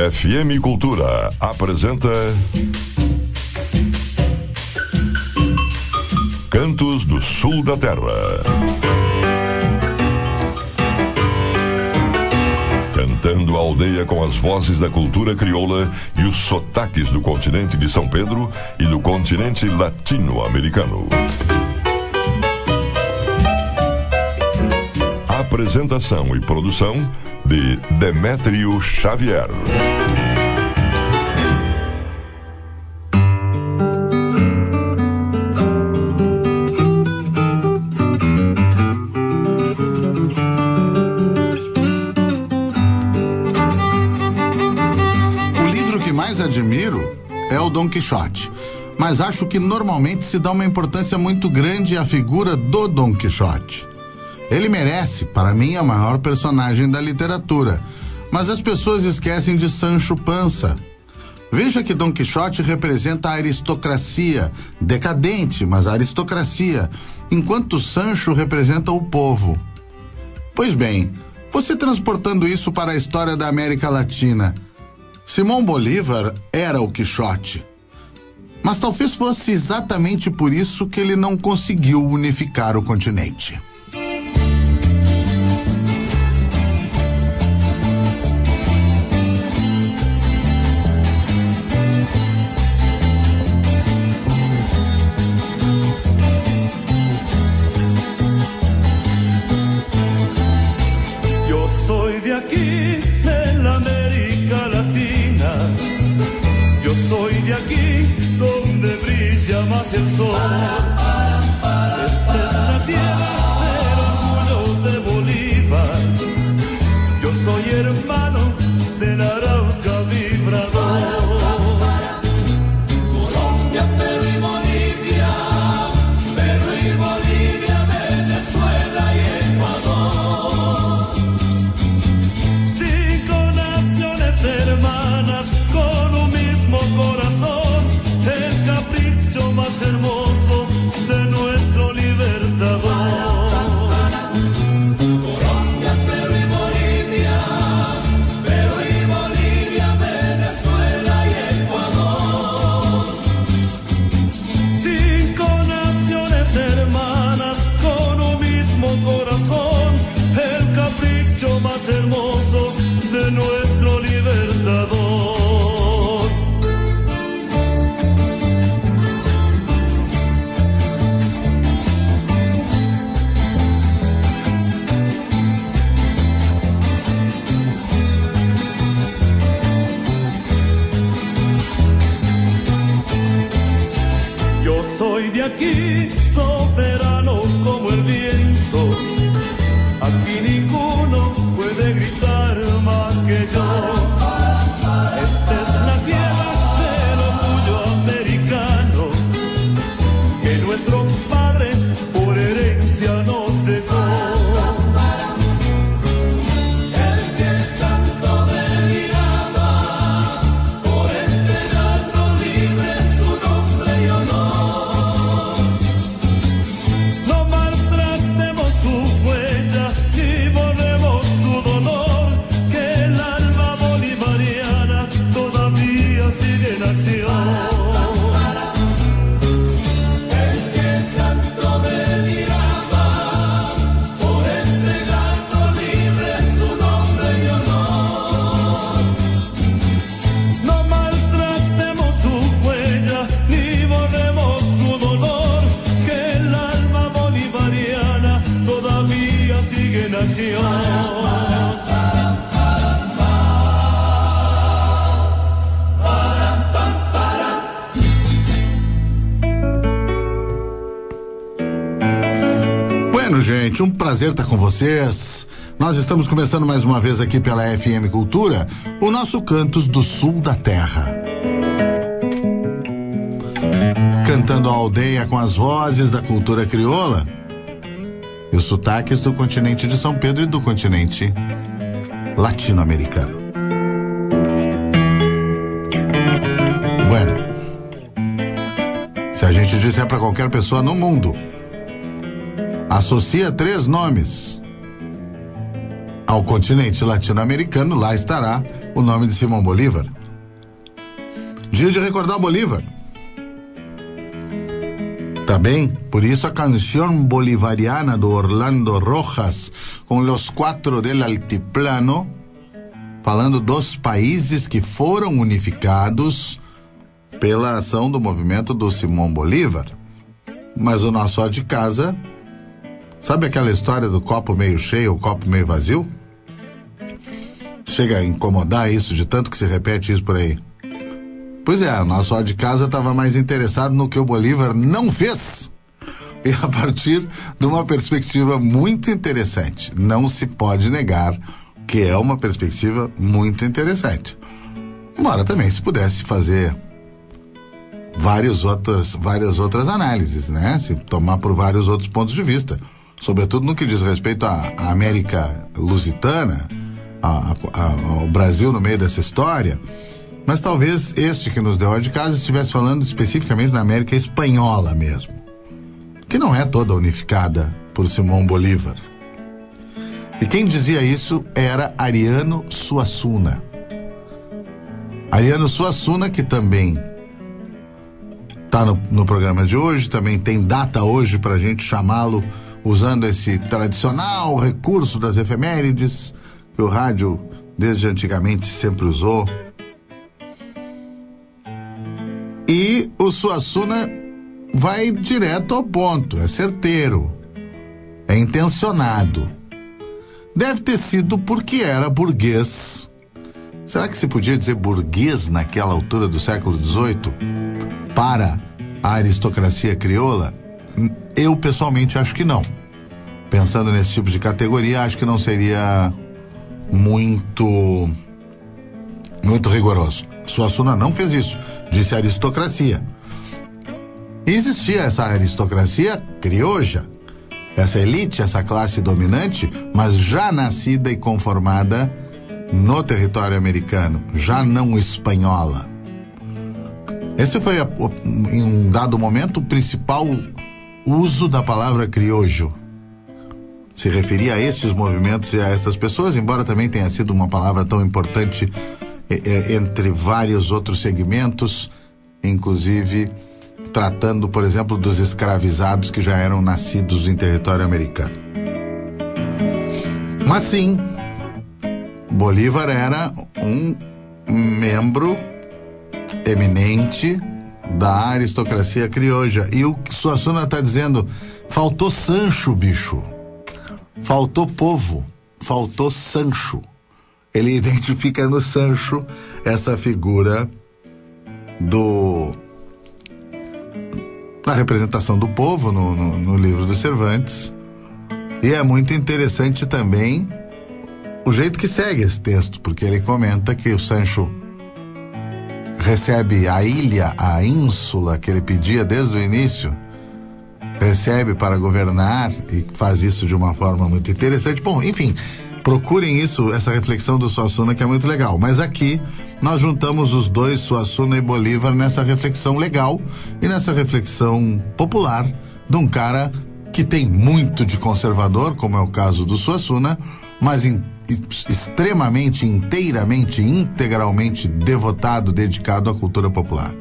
FM Cultura apresenta Cantos do Sul da Terra. Cantando a aldeia com as vozes da cultura crioula e os sotaques do continente de São Pedro e do continente latino-americano. Apresentação e produção de Demétrio Xavier. O livro que mais admiro é o Dom Quixote, mas acho que normalmente se dá uma importância muito grande à figura do Dom Quixote. Ele merece, para mim, a maior personagem da literatura, mas as pessoas esquecem de Sancho Panza. Veja que Dom Quixote representa a aristocracia, decadente, mas a aristocracia, enquanto Sancho representa o povo. Pois bem, você transportando isso para a história da América Latina, Simão Bolívar era o Quixote. Mas talvez fosse exatamente por isso que ele não conseguiu unificar o continente. Gente, um prazer estar com vocês. Nós estamos começando mais uma vez aqui pela FM Cultura, o nosso Cantos do Sul da Terra. Cantando a aldeia com as vozes da cultura crioula e os sotaques do continente de São Pedro e do continente latino-americano. Bueno, se a gente disser para qualquer pessoa no mundo, associa 3 nomes ao continente latino-americano, lá estará o nome de Simão Bolívar. Dia de recordar Bolívar. Tá bem? Por isso a canção bolivariana do Orlando Rojas, com Los Quatro del Altiplano, falando dos países que foram unificados pela ação do movimento do Simão Bolívar. Mas o nosso ó de casa, sabe aquela história do copo meio cheio ou copo meio vazio? Chega a incomodar isso de tanto que se repete isso por aí. Pois é, o nosso ó de casa estava mais interessado no que o Bolívar não fez. E a partir de uma perspectiva muito interessante. Não se pode negar que é uma perspectiva muito interessante. Embora também se pudesse fazer várias outras análises, né? Se tomar por vários outros pontos de vista. Sobretudo no que diz respeito à América Lusitana, ao Brasil no meio dessa história. Mas talvez este que nos deu ó de casa estivesse falando especificamente da América Espanhola mesmo, que não é toda unificada por Simão Bolívar. E quem dizia isso era Ariano Suassuna. Ariano Suassuna, que também está no programa de hoje, também tem data hoje para a gente chamá-lo, usando esse tradicional recurso das efemérides, que o rádio desde antigamente sempre usou. E o Suassuna vai direto ao ponto, é certeiro, é intencionado. Deve ter sido porque era burguês. Será que se podia dizer burguês naquela altura do século XVIII para a aristocracia crioula? Eu pessoalmente acho que não. Pensando nesse tipo de categoria, acho que não seria muito rigoroso. Suassuna não fez isso, disse aristocracia. E existia essa aristocracia crioja, essa elite, essa classe dominante, mas já nascida e conformada no território americano, já não espanhola. Esse foi, em um dado momento, o principal uso da palavra criojo. Se referia a estes movimentos e a estas pessoas, embora também tenha sido uma palavra tão importante entre vários outros segmentos, inclusive tratando, por exemplo, dos escravizados que já eram nascidos em território americano. Mas sim, Bolívar era um membro eminente da aristocracia crioja. E o Suassuna está dizendo, faltou Sancho, bicho. Faltou povo, faltou Sancho. Ele identifica no Sancho essa figura da representação do povo no livro do Cervantes. E é muito interessante também o jeito que segue esse texto, porque ele comenta que o Sancho recebe a ilha, a ínsula que ele pedia desde o início, recebe para governar e faz isso de uma forma muito interessante. Bom, enfim, procurem isso, essa reflexão do Suassuna, que é muito legal. Mas aqui nós juntamos os dois, Suassuna e Bolívar, nessa reflexão legal e nessa reflexão popular de um cara que tem muito de conservador, como é o caso do Suassuna, mas extremamente, inteiramente, integralmente devotado, dedicado à cultura popular.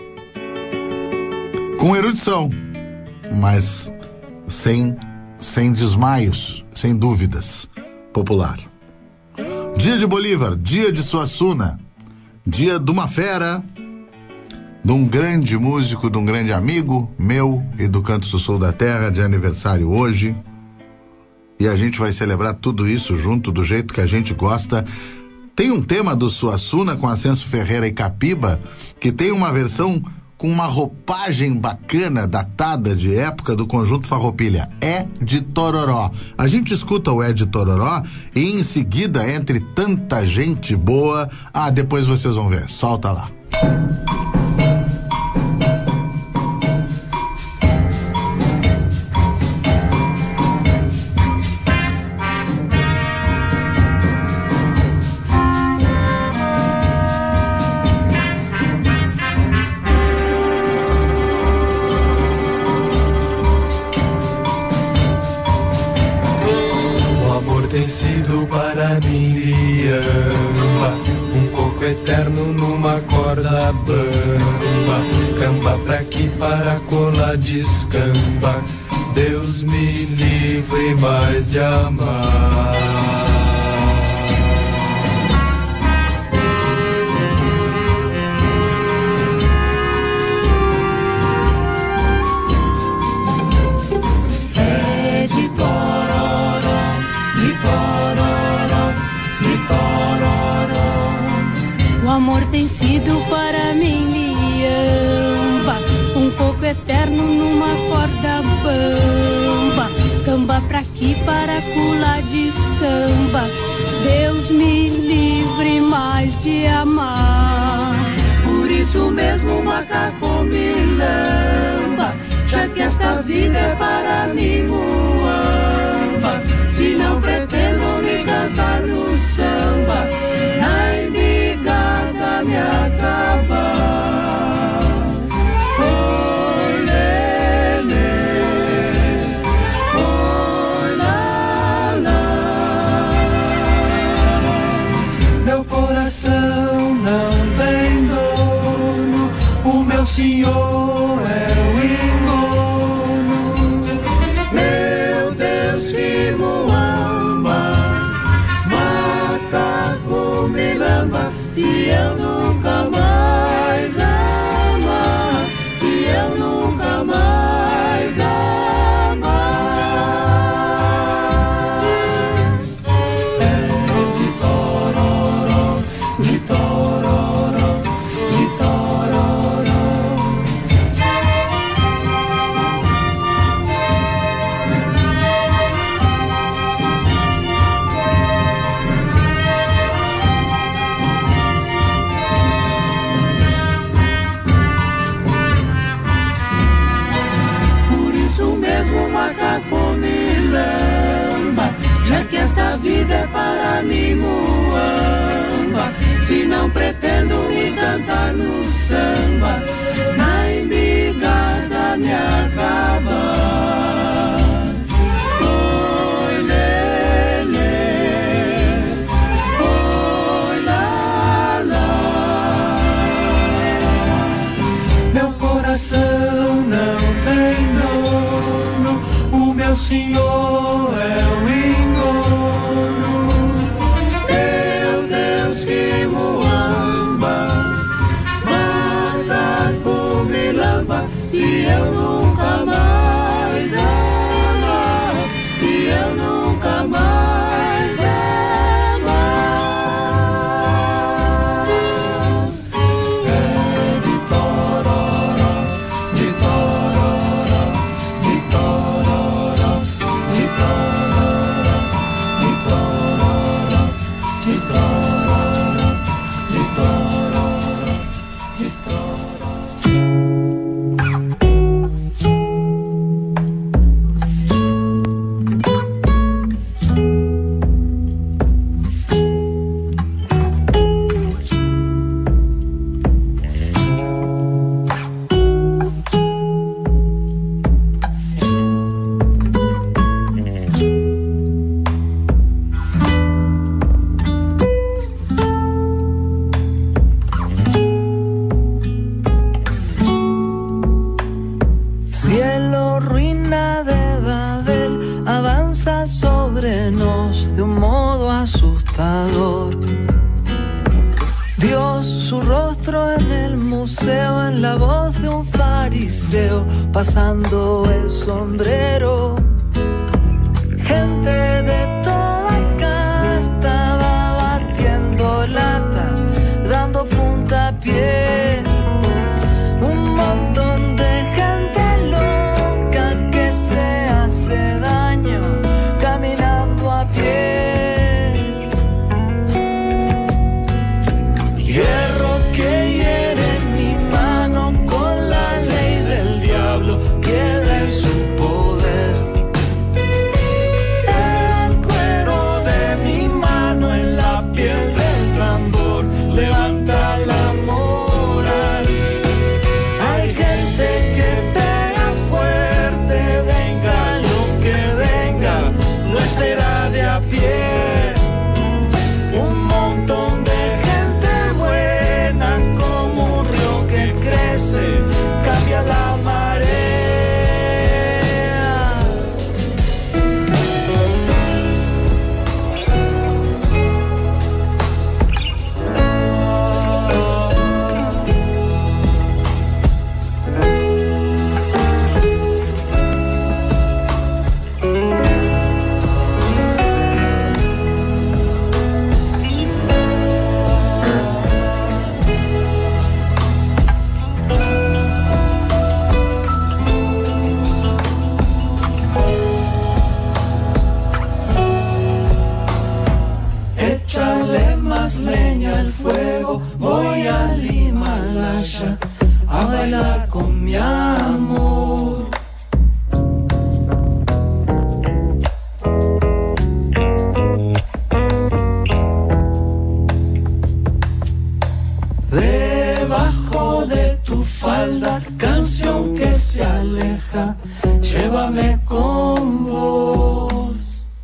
Com erudição, mas sem desmaios, sem dúvidas, popular. Dia de Bolívar, dia de Suassuna, dia de uma fera, de um grande músico, de um grande amigo meu e do Canto do Sul da Terra, de aniversário hoje. E a gente vai celebrar tudo isso junto, do jeito que a gente gosta. Tem um tema do Suassuna com Ascenso Ferreira e Capiba, que tem uma versão com uma roupagem bacana, datada de época, do conjunto Farroupilha. É de Tororó. A gente escuta o É de Tororó e em seguida, entre tanta gente boa, depois vocês vão ver. Solta lá. tem sido para mim Iamba, um coco eterno numa corda bamba, camba pra aqui para colar descamba, Deus me livre mais de amar. O amor tem sido para mim Iamba, um coco eterno numa corda bamba, camba pra aqui para colar descamba, Deus me livre mais de amar. Por isso mesmo o macaco me lamba, já que esta vida é para mim muamba, se não pretendo me cantar no samba, na embigada me acabar. Oi, lelê, oi, lá, lá. Meu coração não tem dono, o meu senhor é o engono. Meu Deus que muamba, macaco me lamba, se eu nunca mais amar, se eu nunca mais amar. É de tororó, de tororó, de tororó. Por isso mesmo o macaco me lamba, já que esta vida é para mim muamba, se não pretendo me cantar no samba, na embigada me acabar. Oi, lelê, oi, lá, lá. Meu coração não tem dono, o meu senhor é o engono. Meu Deus que muamba, macaco me lamba, se eu nunca mais amar, se eu nunca mais amar. É de tororó, de tororó, de tororó, de tororó, de tororó, de tororó, de tororó, de tororó. Cielo, ruina de Babel, avanza sobre nos de un modo asustador. Dios, su rostro en el museo, en la voz de un fariseo, pasando el sombrero. Gente de toda casta va batiendo lata, dando puntapié. Un montón de gente loca que se hace daño caminando a pie. Hierro que hiere mi mano con la ley del diablo, pierde su poder. más leña al fuego, voy al Himalaya a bailar con mi amor. Debajo de tu falda, canción que se aleja, llévame con vos.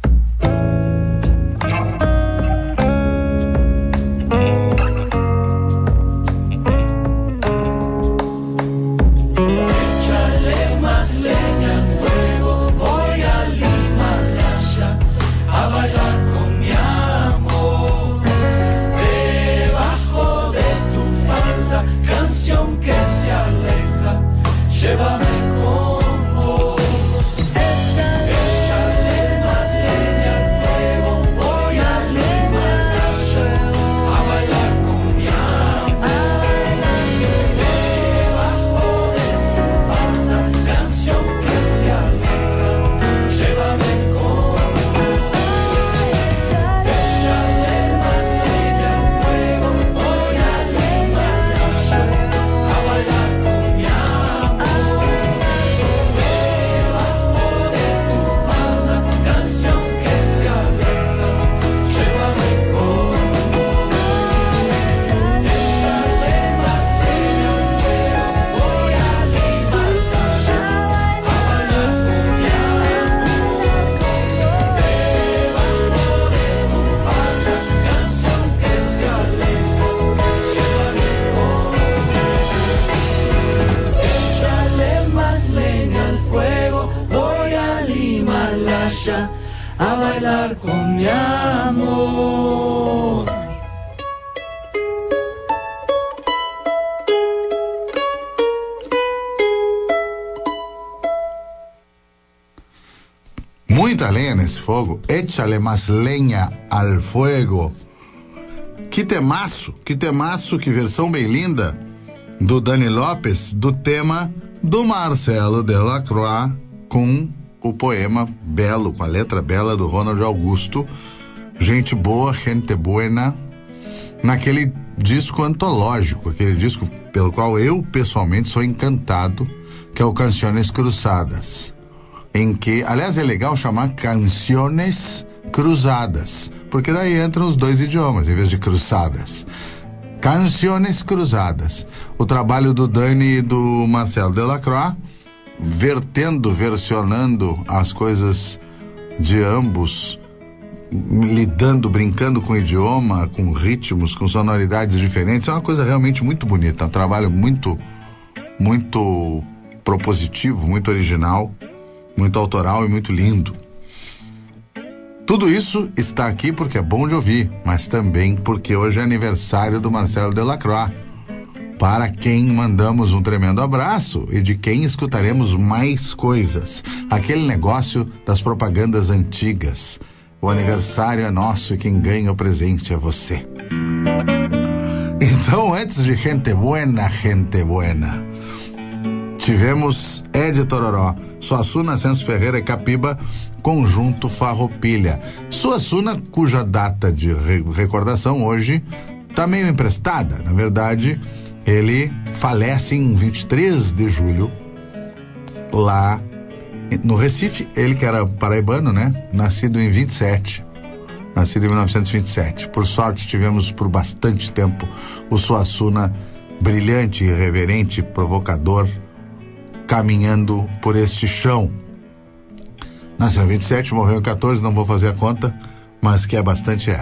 Échale más leña al fuego, voy al Himalaya a bailar con mi amor. Debajo de tu falda, canción que se aleja, llévame con vos. Échale más leña al fuego, voy al Himalaya a bailar con mi amor. Debajo de tu falda, canción que se aleja, llévame con vos. Échale más leña al fuego, voy al Himalaya a bailar con mi amor. Debajo de tu falda, canción que se aleja, llévame con vos. Échale más leña al fuego, voy al Himalaya a bailar con mi amor. Debajo de tu falda, canción que se aleja, llévame con vos. Échale más leña al fuego, voy al Himalaya a bailar con mi amor. Muita lenha nesse fogo. Échale mais lenha al fuego. Que temaço, que versão bem linda do Dani Lopes do tema do Marcelo Delacroix com o poema belo, com a letra bela do Ronald Augusto. Gente boa, gente buena, naquele disco antológico, aquele disco pelo qual eu pessoalmente sou encantado, que é o Canciones Cruzadas, em que, aliás, é legal chamar Canciones Cruzadas, porque daí entram os dois idiomas em vez de cruzadas. Canciones Cruzadas, o trabalho do Dani e do Marcelo Delacroix, versionando as coisas de ambos, brincando com o idioma, com ritmos, com sonoridades diferentes. É uma coisa realmente muito bonita, um trabalho muito propositivo, muito original, muito autoral e muito lindo. Tudo isso está aqui porque é bom de ouvir, mas também porque hoje é aniversário do Marcelo Delacroix, para quem mandamos um tremendo abraço e de quem escutaremos mais coisas. Aquele negócio das propagandas antigas. O aniversário é nosso e quem ganha o presente é você. Então, antes de gente buena, tivemos Ed Tororó, Suassuna, Censo Ferreira e Capiba, Conjunto Farroupilha. Suassuna, cuja data de recordação hoje está meio emprestada. Na verdade, ele falece em 23 de julho, lá no Recife. Ele que era paraibano, né? Nascido em 1927. Por sorte, tivemos por bastante tempo o Suassuna brilhante, irreverente, provocador, caminhando por este chão. Nasceu em 27, morreu em 14, não vou fazer a conta, mas que é bastante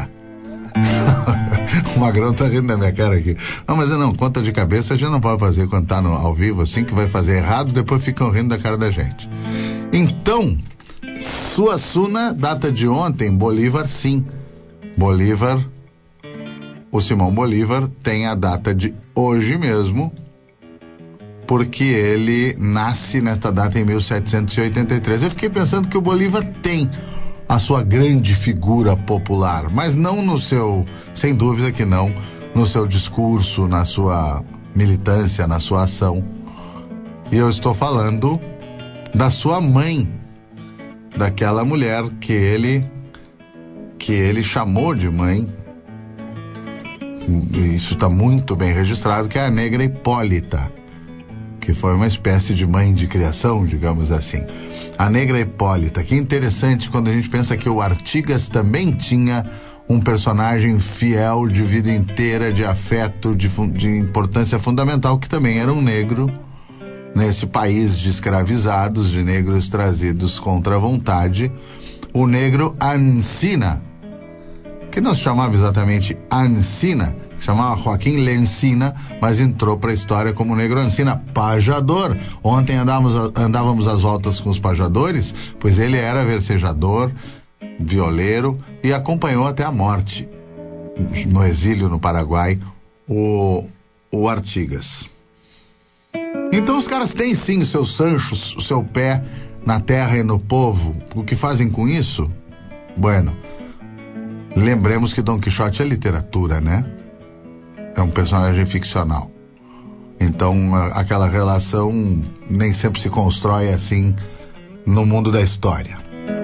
O Magrão tá rindo da minha cara aqui. Não, mas não, conta de cabeça a gente não pode fazer quando tá ao vivo assim, que vai fazer errado, depois ficam rindo da cara da gente. Então, Suassuna, data de ontem, Bolívar, sim. Bolívar, o Simão Bolívar tem a data de hoje mesmo, porque ele nasce nesta data em 1783. Eu fiquei pensando que o Bolívar tem a sua grande figura popular, mas não no seu, sem dúvida que não, no seu discurso, na sua militância, na sua ação. E eu estou falando da sua mãe, daquela mulher que ele chamou de mãe isso está muito bem registrado, que é a Negra Hipólita, que foi uma espécie de mãe de criação, digamos assim. A Negra Hipólita, que é interessante quando a gente pensa que o Artigas também tinha um personagem fiel de vida inteira, de afeto, de importância fundamental, que também era um negro nesse país de escravizados, de negros trazidos contra a vontade, o negro Ancina, que não se chamava exatamente Ancina, se chamava Joaquim Lencina, mas entrou para a história como negro Ancina, pajador. Ontem andávamos às voltas com os pajadores, pois ele era versejador, violeiro e acompanhou até a morte, no exílio no Paraguai, o Artigas. Então os caras têm sim os seus sanchos, o seu pé na terra e no povo. O que fazem com isso? Bueno, lembremos que Dom Quixote é literatura, né? É um personagem ficcional. Então aquela relação nem sempre se constrói assim no mundo da história.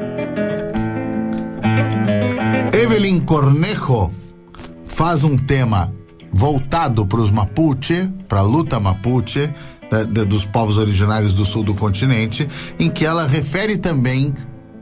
Evelyn Cornejo faz um tema voltado para os Mapuche, para a luta Mapuche, dos povos originários do sul do continente, em que ela refere também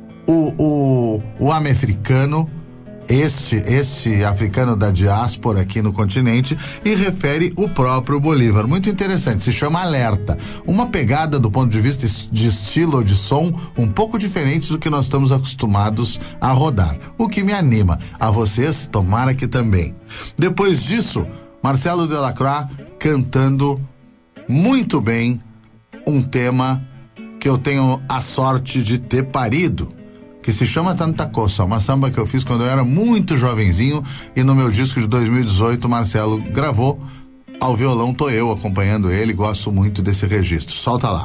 o Amefricano, esse africano da diáspora aqui no continente, e refere o próprio Bolívar. Muito interessante, se chama Alerta. Uma pegada do ponto de vista de estilo ou de som um pouco diferente do que nós estamos acostumados a rodar. O que me anima. A vocês, tomara que também. Depois disso, Marcelo Delacroix cantando muito bem um tema que eu tenho a sorte de ter parido, que se chama Tanta Coisa, uma samba que eu fiz quando eu era muito jovenzinho, e no meu disco de 2018 Marcelo gravou ao violão, tô eu acompanhando ele, gosto muito desse registro. Solta lá.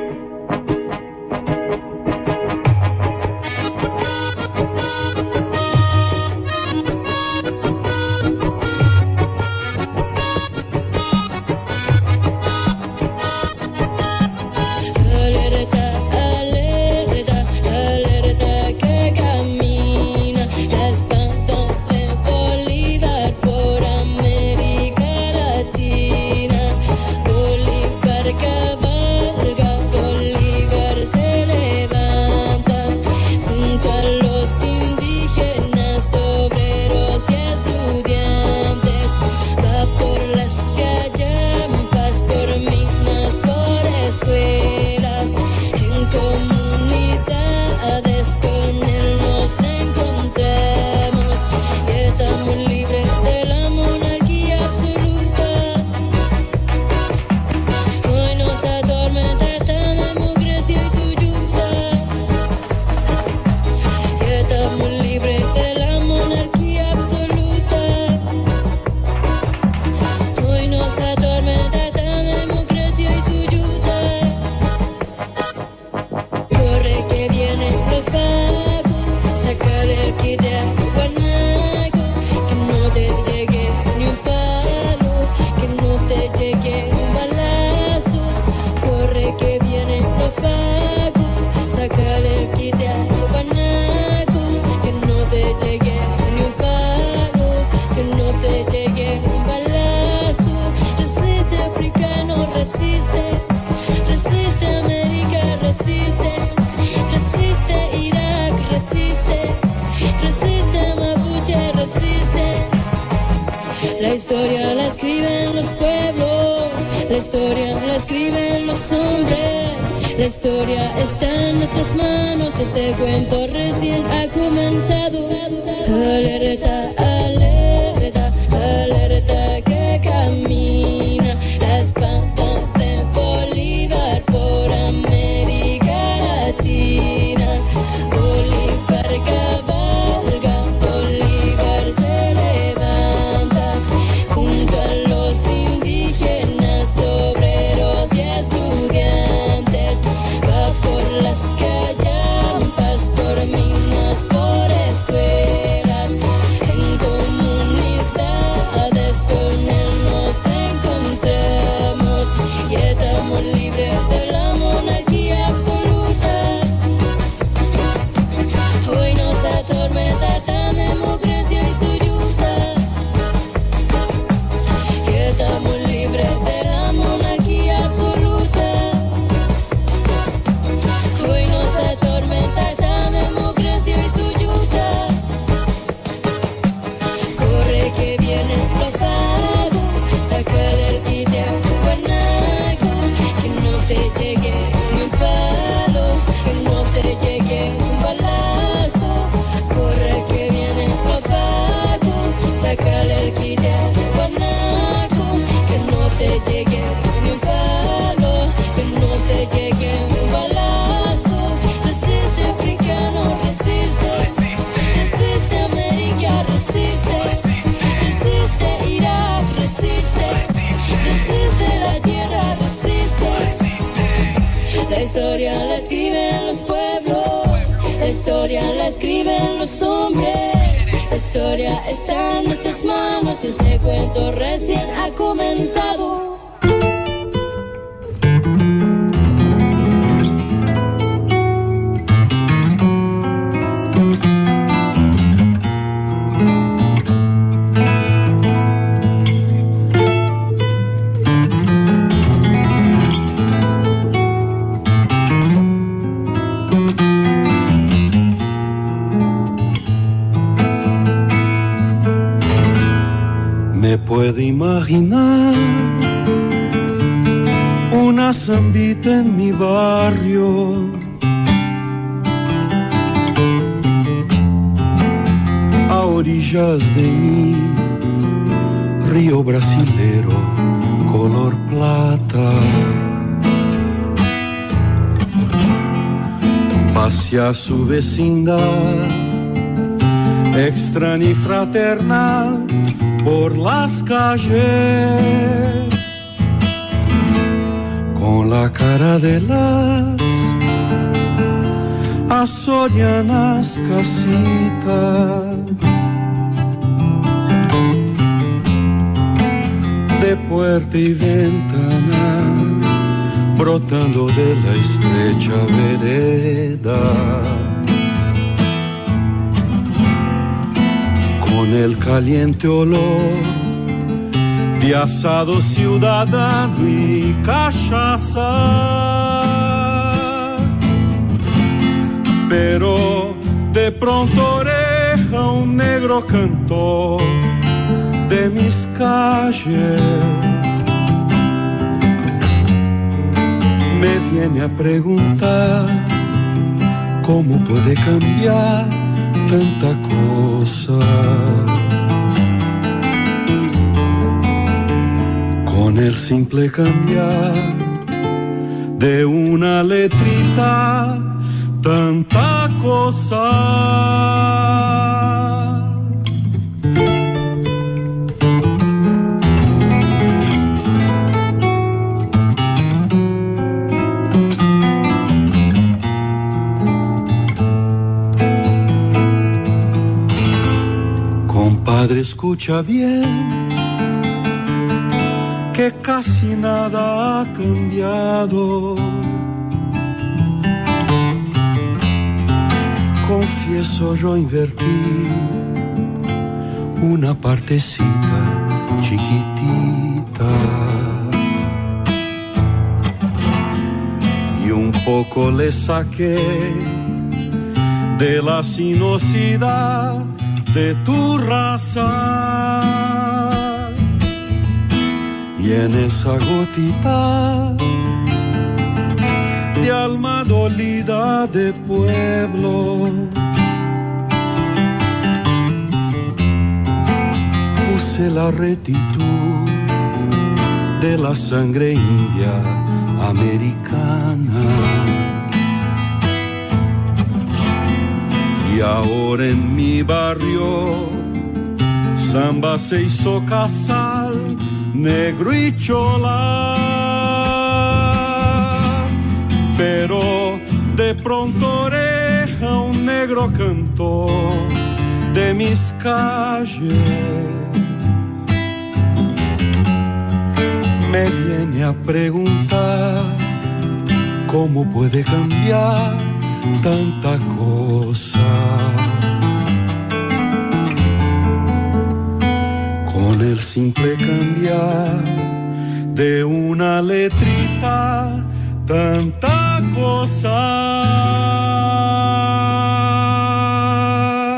La historia la escriben los pueblos, la historia la escriben los hombres, la historia está en nuestras manos, este cuento recién ha comenzado. Alerta, alerta, alerta que camina la espada de Bolívar por América Latina. Bolívar cabalga, Bolívar se levanta junto a los indígenas, obreros y estudiantes. Va por las callampas, por minas, por escuelas, historia está en nuestras manos y este cuento recién ha comenzado. Me puedo imaginar una zambita en mi barrio, a orillas de mi río brasilero, color plata. Hacia su vecindad, extraña y fraternal, por las calles, con la cara de las azollanas casitas, de puerta y ventana, brotando de la estrecha vereda. Con el caliente olor de asado ciudadano y cachaza, pero de pronto oreja un negro cantor de mis calles. Me viene a preguntar cómo puede cambiar tanta cosa. Con el simple cambiar de una letrita, tanta cosa. Compadre, escucha bien, que casi nada ha cambiado. Confieso, yo invertí una partecita chiquitita y un poco le saqué de la sinuosidad de tu raza, y en esa gotita de alma dolida de pueblo puse la rectitud de la sangre india americana. Y ahora en mi barrio samba se hizo casal, negro y chola. Pero de pronto oreja un negro cantor de mis calles. Me viene a preguntar cómo puede cambiar tanta cosa. Con el simple cambiar de una letrita, tanta cosa.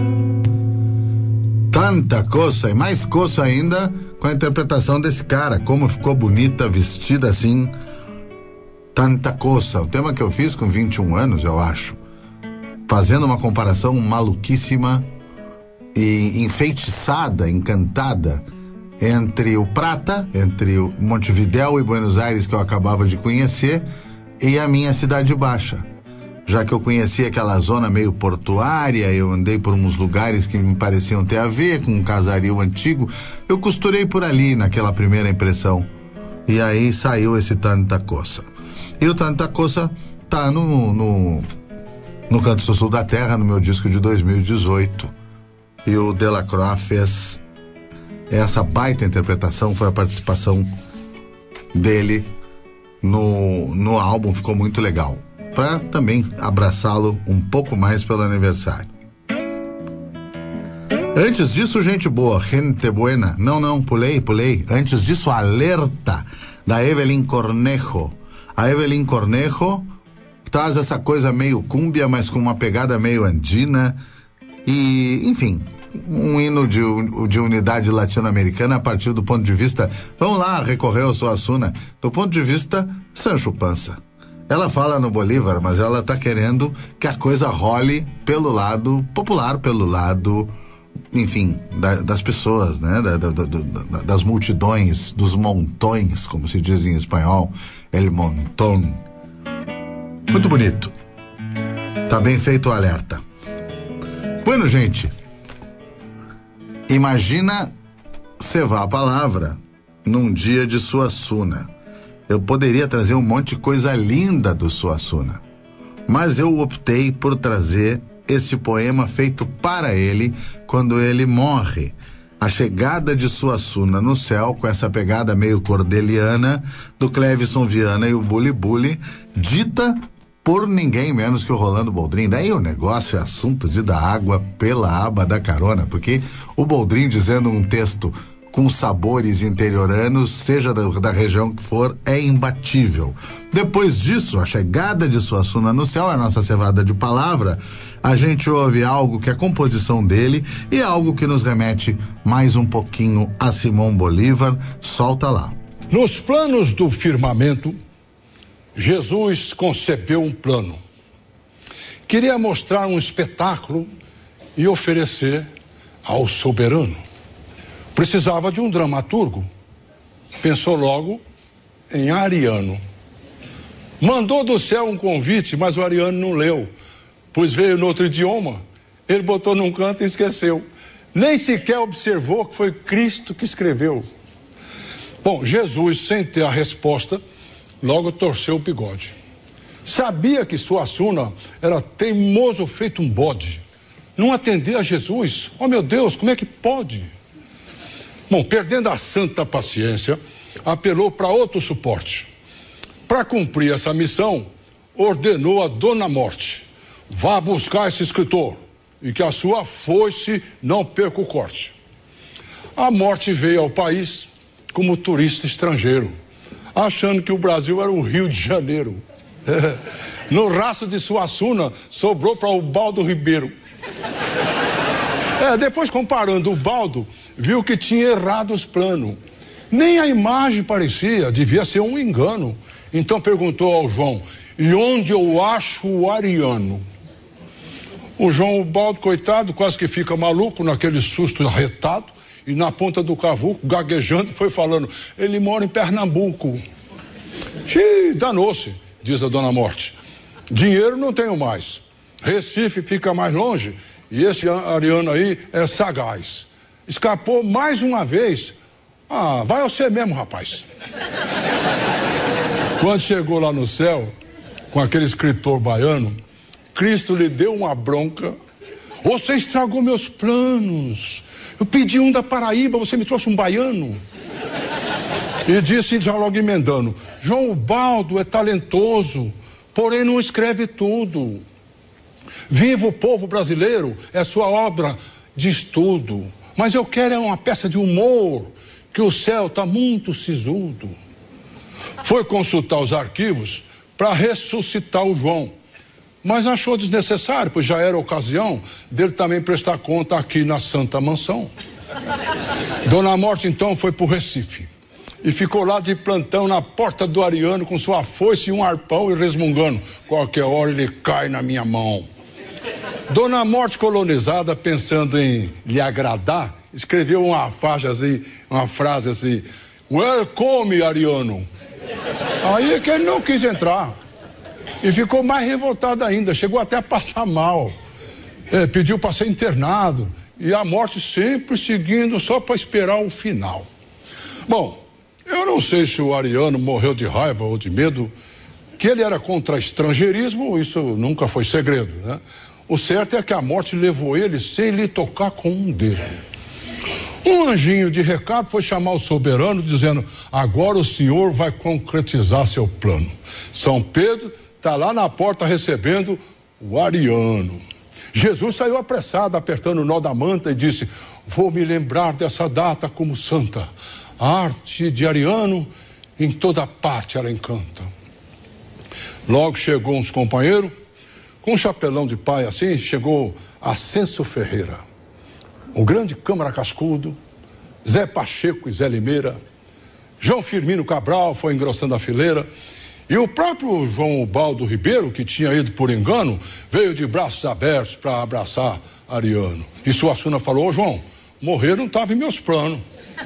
Tanta coisa e mais coisa ainda com a interpretação desse cara, como ficou bonita, vestida assim. Tanta coisa, o tema que eu fiz com 21 anos, eu acho, fazendo uma comparação maluquíssima e enfeitiçada, encantada, entre o Prata, entre o Montevidéu e Buenos Aires, que eu acabava de conhecer, e a minha Cidade Baixa. Já que eu conheci aquela zona meio portuária, eu andei por uns lugares que me pareciam ter a ver com um casario antigo, eu costurei por ali naquela primeira impressão. E aí saiu esse Tanta Coisa. E o Tanta Coisa tá no Canto Sul da Terra, no meu disco de 2018. e o Delacroix fez essa baita interpretação, foi a participação dele no álbum, ficou muito legal, para também abraçá-lo um pouco mais pelo aniversário. Antes disso, gente boa, gente buena. Não, pulei. Antes disso, Alerta, da Evelyn Cornejo. A Evelyn Cornejo traz essa coisa meio cúmbia, mas com uma pegada meio andina e, enfim, um hino de unidade latino-americana a partir do ponto de vista, vamos lá recorrer ao Suassuna, do ponto de vista Sancho Panza. Ela fala no Bolívar, mas ela está querendo que a coisa role pelo lado popular, pelo lado, enfim, das pessoas, né? Das multidões, dos montões, como se diz em espanhol, el montón. Muito bonito. Tá bem feito o alerta. Bueno, gente, imagina cevar a palavra num dia de Suassuna. Eu poderia trazer um monte de coisa linda do Suassuna, mas eu optei por trazer esse poema feito para ele quando ele morre. A chegada de Suassuna no céu, com essa pegada meio cordeliana do Clevison Viana e o Buli Buli, dita por ninguém menos que o Rolando Boldrin. Daí o negócio é assunto de dar água pela aba da carona, porque o Boldrin dizendo um texto com sabores interioranos, seja da região que for, é imbatível. Depois disso, a chegada de Suassuna no céu, a nossa cevada de palavra, a gente ouve algo que é composição dele e algo que nos remete mais um pouquinho a Simão Bolívar. Solta lá. Nos planos do firmamento, Jesus concebeu um plano. Queria mostrar um espetáculo e oferecer ao soberano. Precisava de um dramaturgo. Pensou logo em Ariano. Mandou do céu um convite, mas o Ariano não leu, pois veio no outro idioma. Ele botou num canto e esqueceu. Nem sequer observou que foi Cristo que escreveu. Bom, Jesus, sem ter a resposta, logo torceu o bigode. Sabia que Suassuna era teimoso feito um bode. Não atender a Jesus. Oh, meu Deus, como é que pode? Bom, perdendo a santa paciência, apelou para outro suporte. Para cumprir essa missão, ordenou a Dona Morte: vá buscar esse escritor e que a sua foice não perca o corte. A Morte veio ao país como turista estrangeiro, achando que o Brasil era o Rio de Janeiro. No rastro de Suassuna, sobrou para o Baldo Ribeiro. Depois, comparando o Baldo, viu que tinha errado os planos. Nem a imagem parecia, devia ser um engano. Então perguntou ao João: e onde eu acho o Ariano? O João, o Baldo, coitado, quase que fica maluco naquele susto arretado, e na ponta do cavuco, gaguejando, foi falando: ele mora em Pernambuco. Xiii, danou-se, diz a Dona Morte. Dinheiro não tenho mais. Recife fica mais longe e esse Ariano aí é sagaz. Escapou mais uma vez. Ah, vai você mesmo, rapaz. Quando chegou lá no céu, com aquele escritor baiano, Cristo lhe deu uma bronca. Você estragou meus planos. Eu pedi um da Paraíba, você me trouxe um baiano. E disse, já logo emendando: João Baldo é talentoso, porém não escreve tudo. Viva o povo brasileiro é sua obra de estudo, mas eu quero é uma peça de humor, que o céu está muito sisudo. Foi consultar os arquivos para ressuscitar o João, mas achou desnecessário, pois já era ocasião dele também prestar conta aqui na Santa Mansão. Dona Morte então foi para o Recife e ficou lá de plantão na porta do Ariano com sua foice e um arpão e resmungando: qualquer hora ele cai na minha mão. Dona Morte, colonizada, pensando em lhe agradar, escreveu uma frase assim: welcome, Ariano. Aí é que ele não quis entrar e ficou mais revoltado ainda, chegou até a passar mal. Pediu para ser internado e a Morte sempre seguindo só para esperar o final. Bom, eu não sei se o Ariano morreu de raiva ou de medo, que ele era contra estrangeirismo, isso nunca foi segredo, né? O certo é que a morte levou ele sem lhe tocar com um dedo. Um anjinho de recado foi chamar o soberano dizendo: agora o senhor vai concretizar seu plano. São Pedro está lá na porta recebendo o Ariano. Jesus saiu apressado, apertando o nó da manta e disse: vou me lembrar dessa data como santa. A arte de Ariano em toda parte ela encanta. Logo chegou uns companheiros com um chapelão de pai assim, chegou Ascenso Ferreira, o grande Câmara Cascudo, Zé Pacheco e Zé Limeira, João Firmino Cabral foi engrossando a fileira, e o próprio João Ubaldo Ribeiro, que tinha ido por engano, veio de braços abertos para abraçar Ariano. E Suassuna falou: ô João, morrer não estava em meus planos.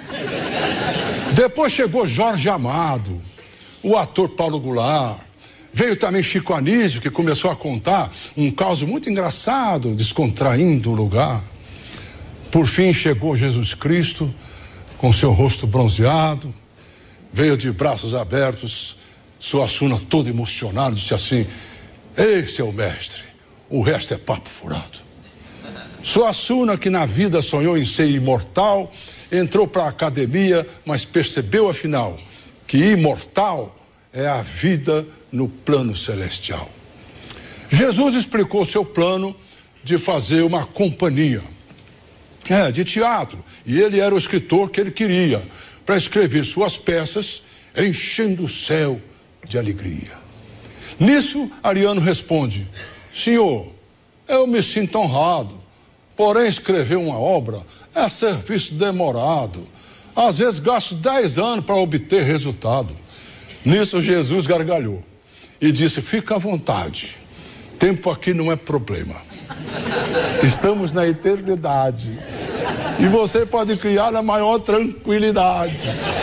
Depois chegou Jorge Amado, o ator Paulo Goulart. Veio também Chico Anísio, que começou a contar um caso muito engraçado, descontraindo o lugar. Por fim chegou Jesus Cristo, com seu rosto bronzeado, veio de braços abertos. Suassuna, todo emocionado, disse assim: ei, seu mestre, o resto é papo furado. Suassuna, que na vida sonhou em ser imortal, entrou para a academia, mas percebeu afinal que imortal é a vida no plano celestial. Jesus explicou seu plano de fazer uma companhia de teatro, e ele era o escritor que ele queria para escrever suas peças, enchendo o céu de alegria. Nisso, Ariano responde: senhor, eu me sinto honrado, porém escrever uma obra é serviço demorado. Às vezes gasto 10 anos para obter resultado. Nisso Jesus gargalhou e disse: fica à vontade, tempo aqui não é problema. Estamos na eternidade e você pode criar na maior tranquilidade.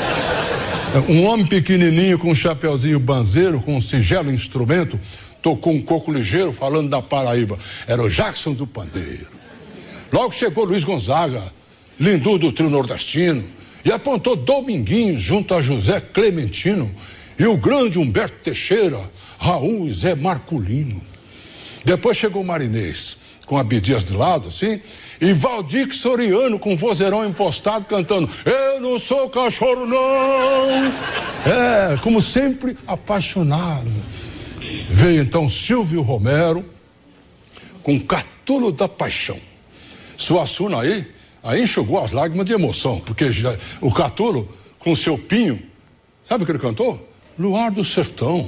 Um homem pequenininho com um chapeuzinho banzeiro, com um singelo instrumento, tocou um coco ligeiro falando da Paraíba. Era o Jackson do Pandeiro. Logo chegou Luiz Gonzaga, lindu do trio nordestino, e apontou Dominguinho junto a José Clementino e o grande Humberto Teixeira, Raul e Zé Marculino. Depois chegou Marinês, com Abdias de lado, assim, e Valdir Soriano com vozeirão impostado cantando: eu não sou cachorro não. Como sempre, apaixonado. Veio então Silvio Romero com Catulo da Paixão. Suassuna aí enxugou as lágrimas de emoção, porque o Catulo com seu pinho, sabe o que ele cantou? Luar do Sertão.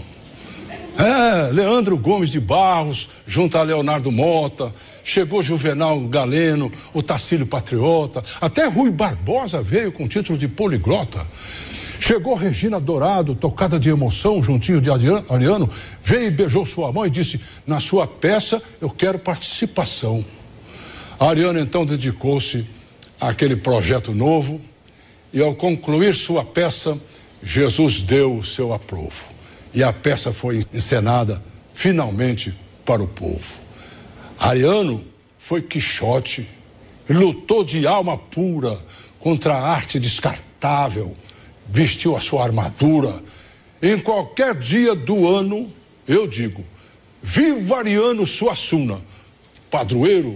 Leandro Gomes de Barros junto a Leonardo Mota, chegou Juvenal Galeno, o Tacílio Patriota, até Rui Barbosa veio com o título de poliglota. Chegou Regina Dourado, tocada de emoção, juntinho de Ariano, veio e beijou sua mão e disse: na sua peça eu quero participação. Ariano então dedicou-se àquele projeto novo e, ao concluir sua peça, Jesus deu o seu aprovo. E a peça foi encenada finalmente para o povo. Ariano foi Quixote, lutou de alma pura contra a arte descartável, vestiu a sua armadura. Em qualquer dia do ano, eu digo: viva Ariano Suassuna, padroeiro.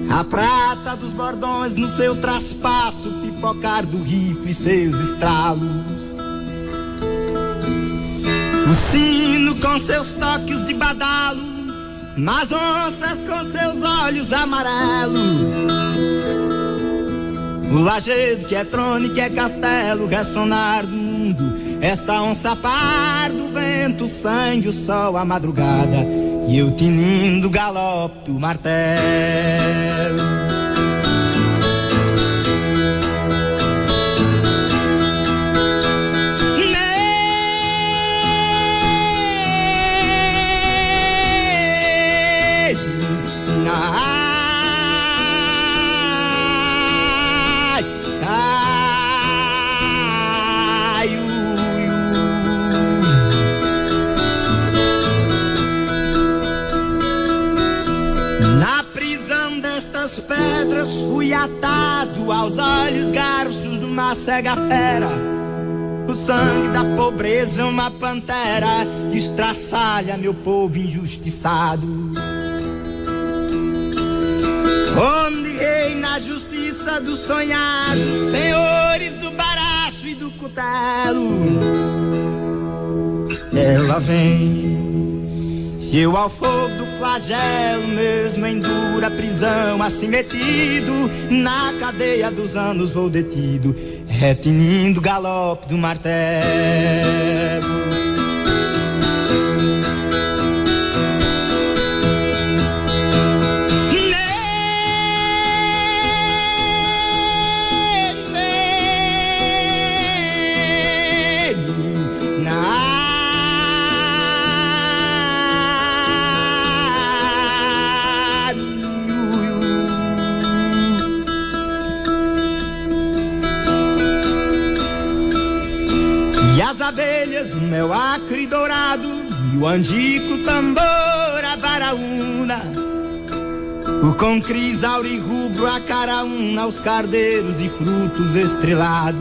A prata dos bordões no seu traspasso, pipocar do rifle seus estralos. O sino com seus toques de badalo, nas onças com seus olhos amarelos. O lajedo que é trono e que é castelo, ressonar do mundo, esta onça par do vento, o sangue, o sol, a madrugada, e eu tinindo o galope do martelo. Pedras fui atado aos olhos garços de uma cega fera. O sangue da pobreza é uma pantera que estraçalha meu povo injustiçado. Onde reina a justiça do sonhado, senhores do baraço e do cutelo. Ela vem, e eu ao fogo do flagelo, mesmo em dura prisão, assim metido, na cadeia dos anos vou detido, retinindo o galope do martelo. As abelhas, o mel acre dourado, e o angico, o tambor, a varaúna, o concrisaure rubro, a caraúna, os cardeiros de frutos estrelados.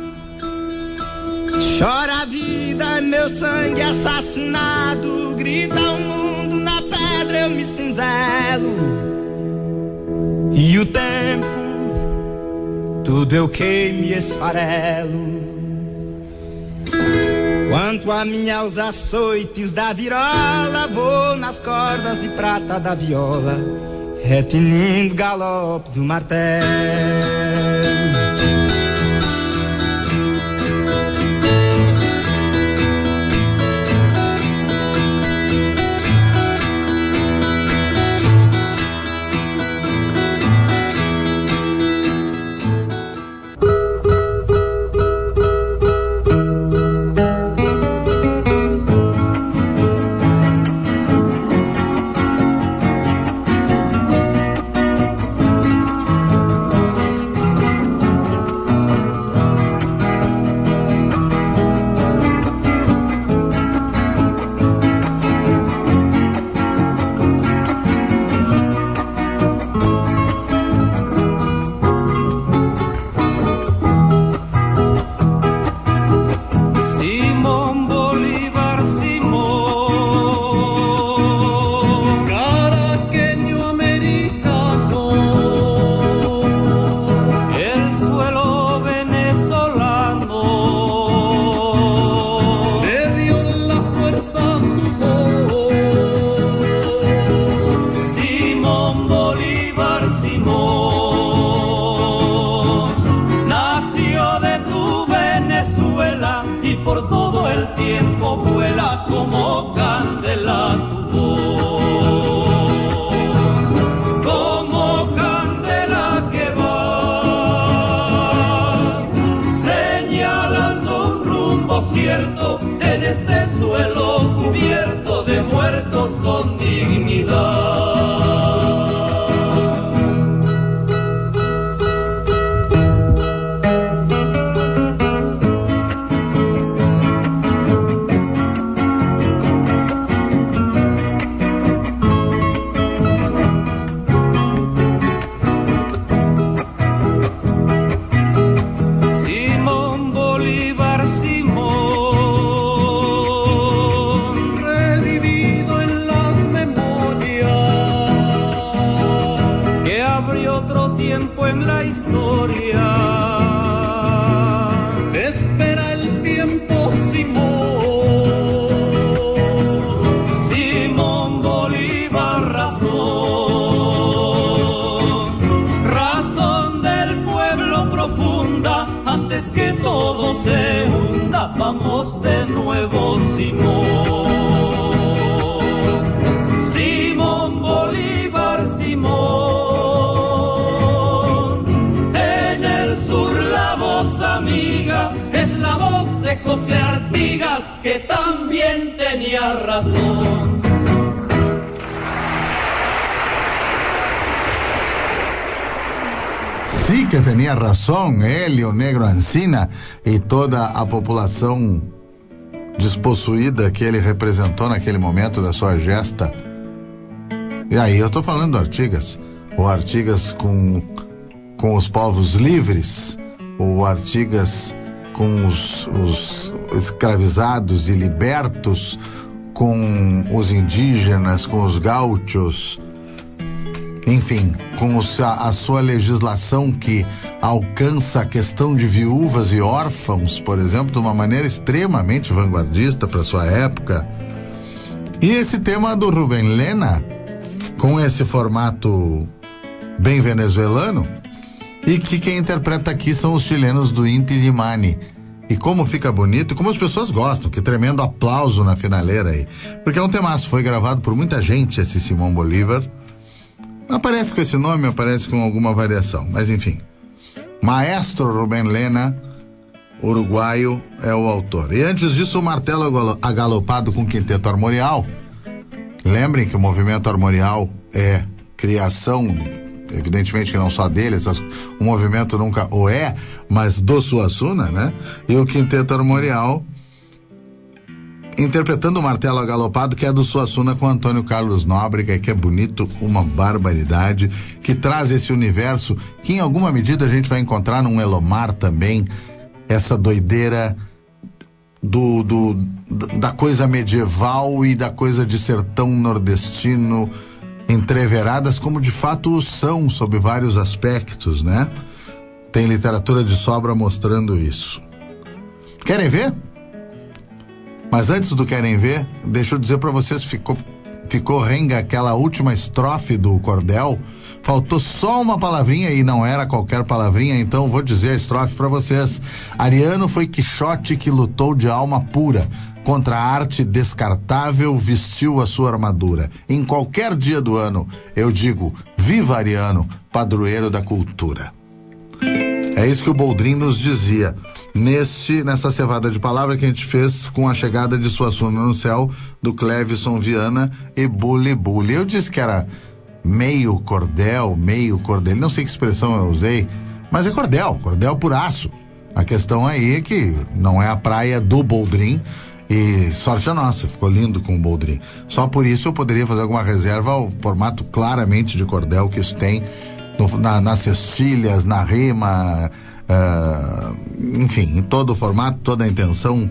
Chora a vida, meu sangue assassinado, grita o mundo, na pedra eu me cinzelo. E o tempo, tudo eu queimo e esfarelo. Quanto a mim aos açoites da virola, vou nas cordas de prata da viola, retinindo o galope do martelo. gloria. Espera el tiempo, Simón. Simón Bolívar, razón del pueblo profunda, antes que todo se hunda, vamos de nuevo, Simón. Simón Bolívar, Simón. En el sur la voz amiga es la voz de José Artigas, que también tenía razón. Sí que tenía razón, ele, o Negro Ancina e toda a população despossuída que ele representou naquele momento da sua gesta. E aí eu tô falando do Artigas, o Artigas com os povos livres, o Artigas com os escravizados e libertos, com os indígenas, com os gaúchos, enfim, com a sua legislação que alcança a questão de viúvas e órfãos, por exemplo, de uma maneira extremamente vanguardista para sua época. E esse tema do Rubén Lena, com esse formato bem venezuelano, e que quem interpreta aqui são os chilenos do Inti Illimani. E como fica bonito, como as pessoas gostam, que tremendo aplauso na finaleira aí. Porque é um temaço, foi gravado por muita gente, esse Simón Bolívar. Aparece com esse nome, aparece com alguma variação, mas enfim. Maestro Rubén Lena, uruguaio, é o autor. E antes disso, o Martelo Agalopado com Quinteto Armorial. Lembrem que o movimento armorial é criação, evidentemente que não só deles, o movimento nunca o é, mas do Suassuna, né? E o Quinteto Armorial interpretando o Martelo Agalopado, que é do Suassuna, com Antônio Carlos Nóbrega, que é bonito, uma barbaridade, que traz esse universo que em alguma medida a gente vai encontrar num Elomar também, essa doideira da coisa medieval e da coisa de sertão nordestino entreveradas, como de fato são, sob vários aspectos, né? Tem literatura de sobra mostrando isso. Querem ver? Mas antes do querem ver, deixa eu dizer pra vocês, ficou renga aquela última estrofe do cordel, faltou só uma palavrinha e não era qualquer palavrinha, então vou dizer a estrofe pra vocês. Ariano foi Quixote que lutou de alma pura, contra a arte descartável vestiu a sua armadura. Em qualquer dia do ano, eu digo, viva Ariano, padroeiro da cultura. É isso que o Boldrin nos dizia nessa cevada de palavra que a gente fez com a chegada de Suassuna no Céu, do Clevison Viana e Bully Bully. Eu disse que era meio cordel, não sei que expressão eu usei, mas é cordel puraço. A questão aí é que não é a praia do Boldrin, e sorte a nossa, ficou lindo com o Boldrin. Só por isso eu poderia fazer alguma reserva ao formato claramente de cordel que isso tem nas cestilhas, na rima, enfim, em todo o formato, toda a intenção,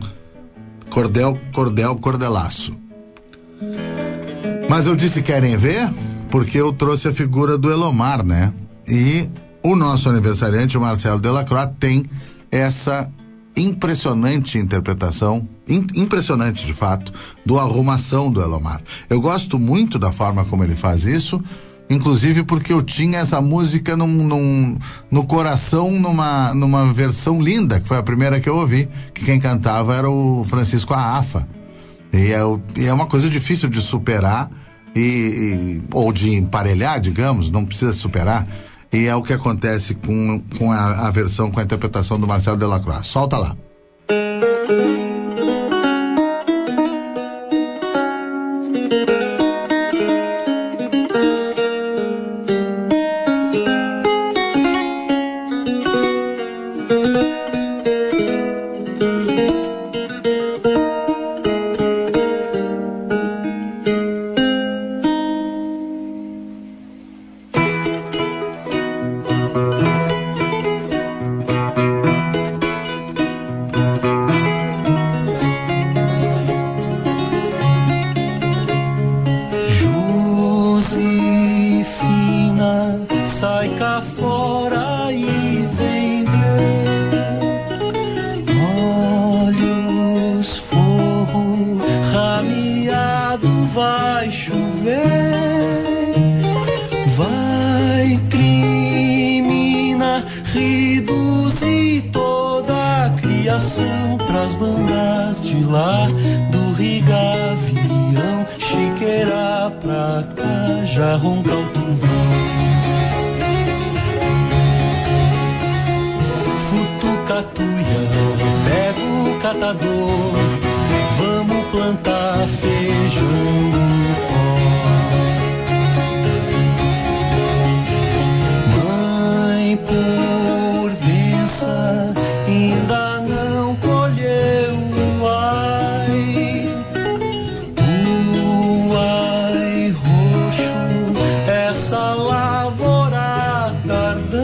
cordelaço. Mas eu disse querem ver porque eu trouxe a figura do Elomar, né? E o nosso aniversariante, o Marcelo Delacroix, tem essa impressionante interpretação, impressionante de fato, do Arrumação do Elomar. Eu gosto muito da forma como ele faz isso, inclusive porque eu tinha essa música no coração, numa versão linda, que foi a primeira que eu ouvi, que quem cantava era o Francisco Arrafa. E é uma coisa difícil de superar, ou de emparelhar, digamos, não precisa superar, e é o que acontece com a versão, com a interpretação do Marcelo Delacroix. Solta lá. seduzir toda a criação pras bandas de lá do Rigavião, chiqueira pra cá, já ronca o trovão. Futucatuia, pega o catador, vamos plantar feijão no pó. Mãe Pordença ainda não colheu o ai roxo, essa lavoura tardã.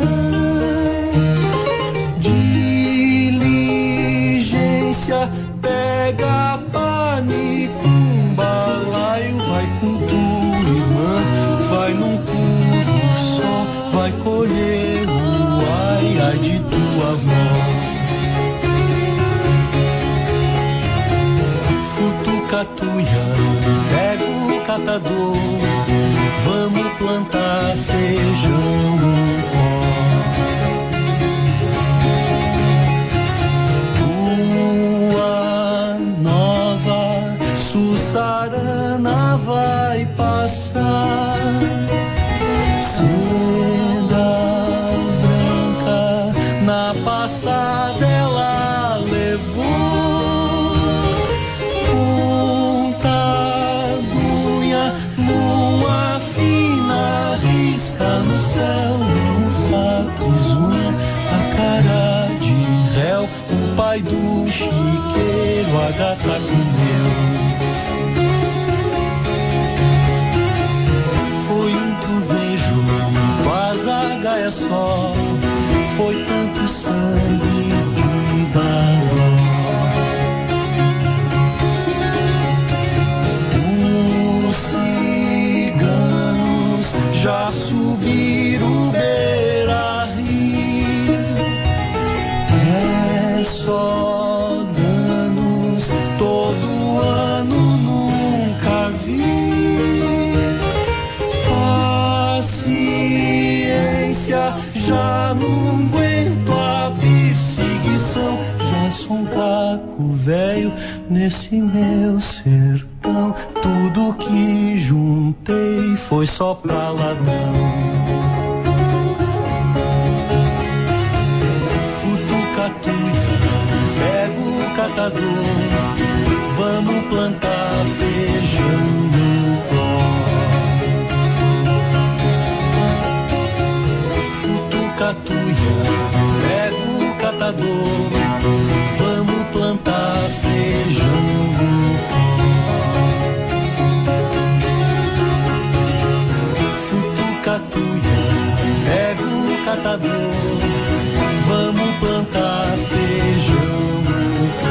Diligência, pega panico, um balaio, vai com tudo, irmã, vai num puro sol, vai colher o ai, ai de tua avó. Futucatuia, pega o catador, vamos plantar feijão no pó. Lua nova, Sussarana vai passar, seda branca na passada ela levou, ponta-agulha, lua fina, risca no céu, um saco zunha, a cara de réu, o pai do chiqueiro, a gata comeu. Foi um trovejo, quase a gaia só, foi tanto sangue de baró. Os ciganos já subiram o Beira-Rio, é só danos, todo ano nunca vi. Paciência, já não aguento a perseguição, já sou um caco velho nesse meu sertão, tudo que juntei foi só pra ladrão. Futucatuia, pega o catador, vamos plantar feijão no pó. Futucatuia, pega o catador, vamos plantar feijão no pó. Futucatuia, pega o catador, vamos plantar feijão no pó.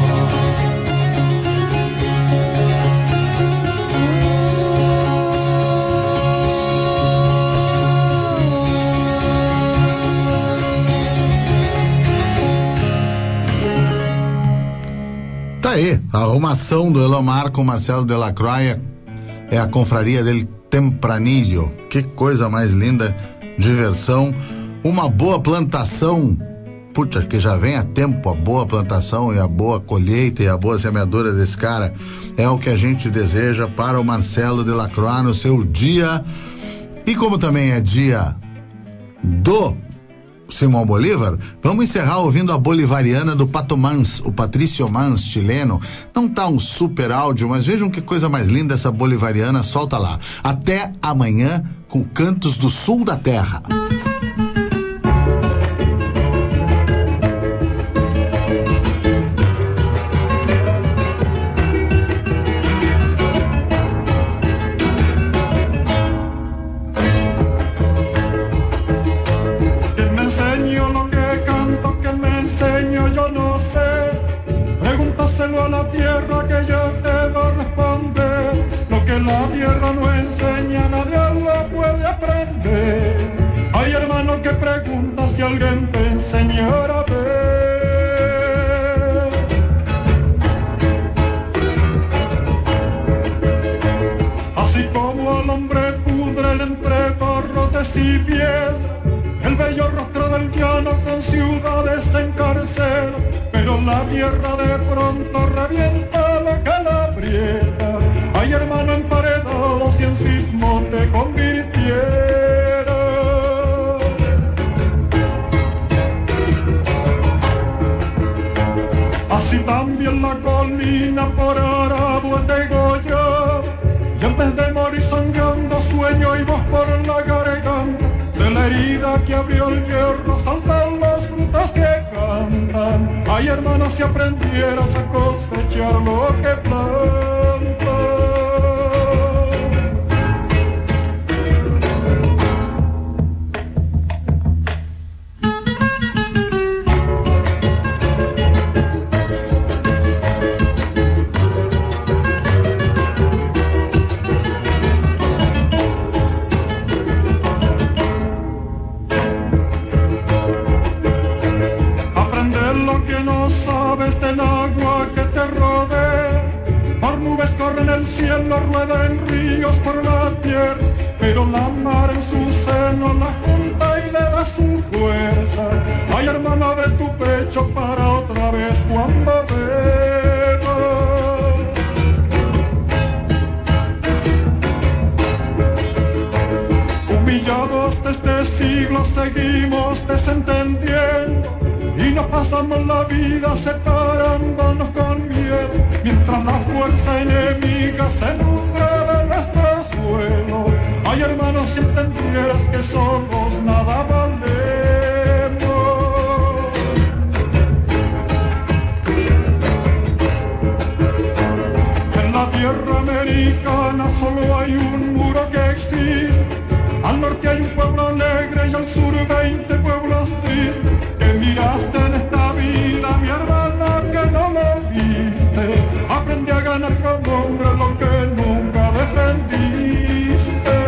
Tá aí, a arrumação do Elomar com Marcelo Delacroix é a confraria dele Tempranillo. Que coisa mais linda, diversão, uma boa plantação. Puxa, que já vem a tempo a boa plantação e a boa colheita e a boa semeadura desse cara. É o que a gente deseja para o Marcelo Delacroix no seu dia. E como também é dia do Simão Bolívar, vamos encerrar ouvindo a bolivariana do Pato Mans, o Patrício Mans, chileno. Não tá um super áudio, mas vejam que coisa mais linda essa bolivariana, solta lá. Até amanhã com Cantos do Sul da Terra. A la tierra que ella te va a responder, lo que la tierra no enseña nadie lo puede aprender. Hay hermano que pregunta si alguien te enseñara a ver. Así como al hombre pudre entre barrotes y piedra, el bello rostro del llano con ciudades se encarcela, pero la tierra de pronto revienta lo que la aprieta. Ay, hermano emparedado, si en sismo te convirtiera. Así también la colina por Arabo es degollada, y en vez de morir sangrando sueño y voz por la garganta. De la herida que abrió el hierro saltan las frutas que cantan. Ay, hermano, si aprendieras a cosechar lo que plantas. Del agua que te rodea, por nubes corre en el cielo, rueda en ríos por la tierra, pero la mar en su seno la junta y le da su fuerza. Ay, hermana, de tu pecho para otra vez cuando beba. Humillados de este siglo seguimos desentendiendo, y nos pasamos la vida separándonos con miedo, mientras la fuerza enemiga se nutre de nuestro suelo. Ay, hermanos, si entendieras que somos nada valemos. En la tierra americana solo hay un muro que existe. Al norte hay un pueblo alegre y al sur 20 pueblos tristes. Que miraste en esta vida, mi hermana, que no lo viste. Aprendí a ganar como hombre lo que nunca defendiste.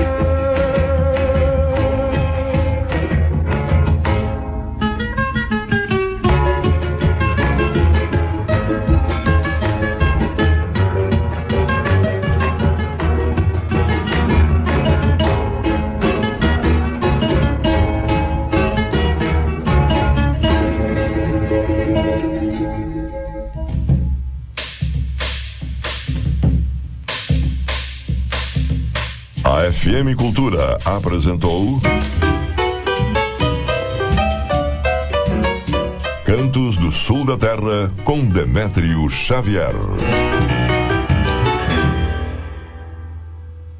A FM Cultura apresentou Cantos do Sul da Terra com Demétrio Xavier.